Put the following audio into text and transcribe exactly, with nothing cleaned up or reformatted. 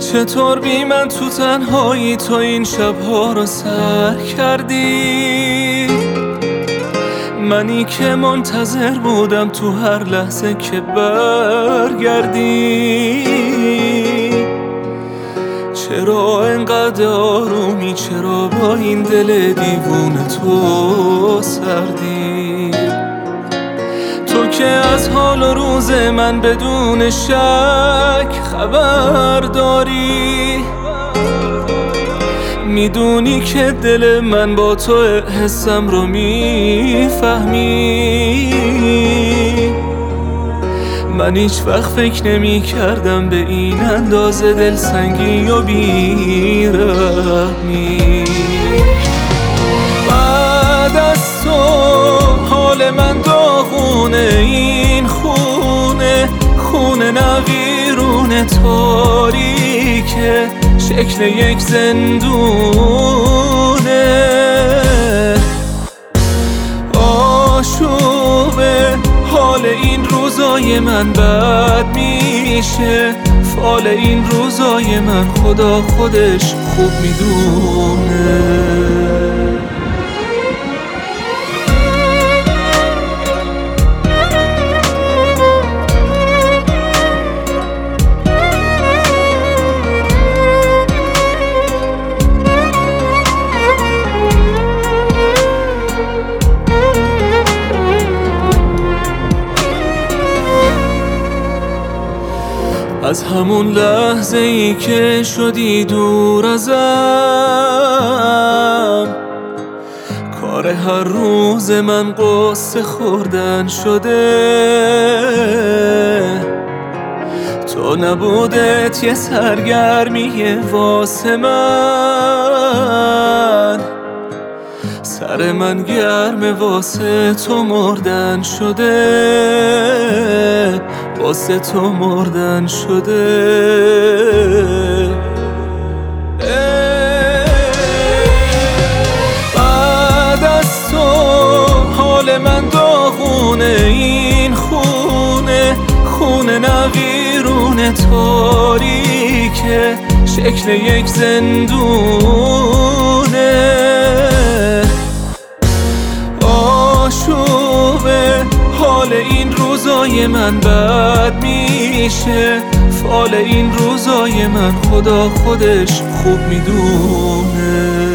چطور بی من تو تنهایی تو این شبها رو سر کردی؟ منی که منتظر بودم تو هر لحظه که برگردی. چرا انقدر آرومی؟ چرا با این دل دیوونه تو سردی؟ تو که از حال و روز من بدون شک خبر داری. میدونی که دل من با تو حسم رو میفهمی. من هیچ وقت فکر نمی کردم به این اندازه دل سنگی و بیرحمی. بعد از تو حال من داغونه، این خونه خونه نویرونه تاریکه شکل یک زندونه. آشوبه حال این روزای من بد میشه، فال این روزای من خدا خودش خوب میدونه. از همون لحظه ای که شدی دور ازم، کار هر روز من قصه خوردن شده. تو نبودت یه سرگرمی واسه من، سر من گرم واسه تو مردن شده، واسه تو مردن شده. بعد از تو حال من داغونه، این خونه خونه نویرونه تاریکه شکل یک زندونه. آشوبه حال این روزای من بد میشه، فال این روزای من خدا خودش خوب میدونه.